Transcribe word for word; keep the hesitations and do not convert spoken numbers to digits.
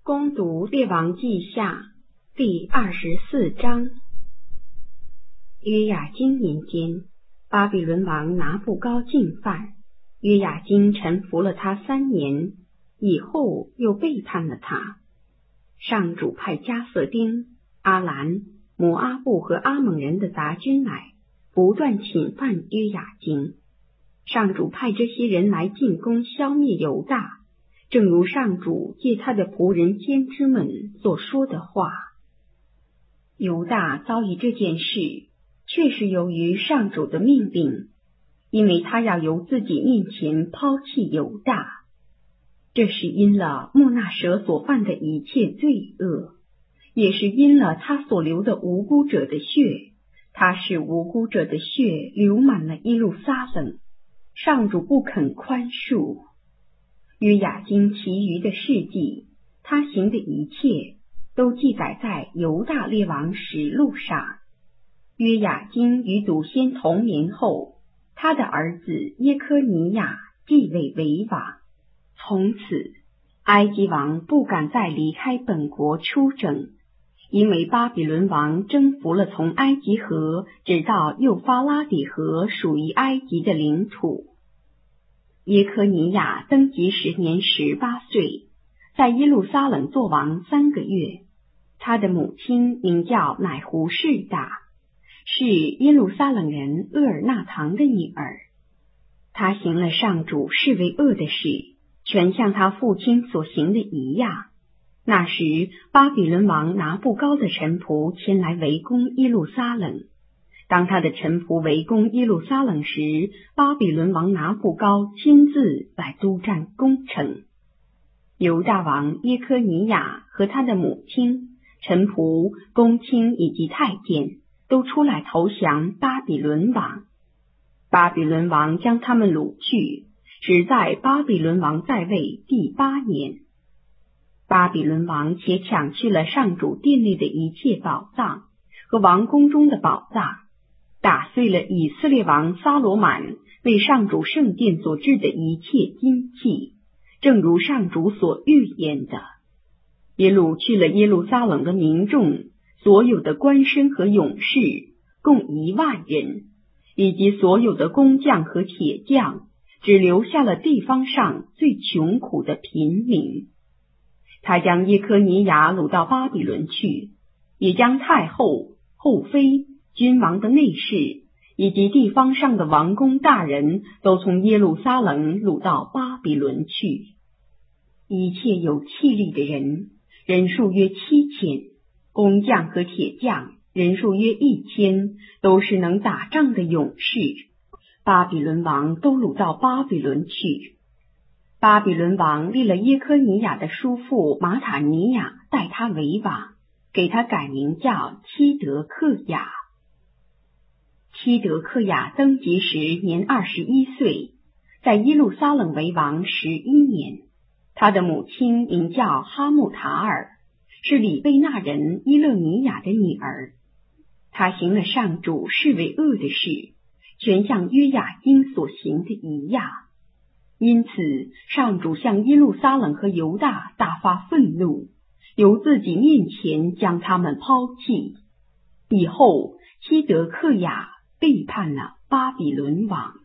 攻读列王记下第二十四章。约雅斤年间，巴比伦王拿布高进犯，约雅斤臣服了他三年，以后又背叛了他。上主派加色丁、阿兰、摩阿布和阿蒙人的杂军来，不断侵犯约雅斤。上主派这些人来进攻消灭犹大，正如上主借他的仆人先知们所说的话。犹大遭遇这件事，却是由于上主的命令，因为他要由自己面前抛弃犹大。这是因了木纳舍所犯的一切罪恶，也是因了他所流的无辜者的血。他是无辜者的血流满了耶路撒冷，上主不肯宽恕。约雅斤其余的事迹，他行的一切，都记载在犹大列王实录上。约雅斤与祖先同年后，他的儿子耶科尼亚继位为王。从此，埃及王不敢再离开本国出征，因为巴比伦王征服了从埃及河直到幼发拉底河属于埃及的领土。耶科尼亚登基时年十八岁，在耶路撒冷作王三个月。他的母亲名叫乃胡士大，是耶路撒冷人厄尔纳堂的女儿。他行了上主视为恶的事，全像他父亲所行的一样。那时，巴比伦王拿布高的臣仆前来围攻耶路撒冷。当他的臣仆围攻耶路撒冷时，巴比伦王拿布高亲自来督战攻城。犹大王耶科尼亚和他的母亲、臣仆、公卿以及太监都出来投降巴比伦王。巴比伦王将他们掳去，只在巴比伦王在位第八年。巴比伦王且抢去了上主殿内的一切宝藏和王宫中的宝藏，打碎了以色列王撒罗满为上主圣殿所制的一切金器，正如上主所预言的。也掳去了耶路撒冷的民众，所有的官绅和勇士，共一万人，以及所有的工匠和铁匠，只留下了地方上最穷苦的贫民。他将耶科尼亚掳到巴比伦去，也将太后、后妃、君王的内侍以及地方上的王公大人都从耶路撒冷掳到巴比伦去。一切有气力的人，人数约七千，工匠和铁匠人数约一千，都是能打仗的勇士。巴比伦王都掳到巴比伦去。巴比伦王立了耶科尼亚的叔父马塔尼亚代他为王，给他改名叫七德克雅。七德克雅登基时年二十一岁，在耶路撒冷为王十一年。他的母亲名叫哈木塔尔，是里贝纳人伊勒尼亚的女儿。他行了上主视为恶的事，全像约雅斤所行的一样。因此，上主向耶路撒冷和犹大大发愤怒，由自己面前将他们抛弃。以后，希德克雅背叛了巴比伦王。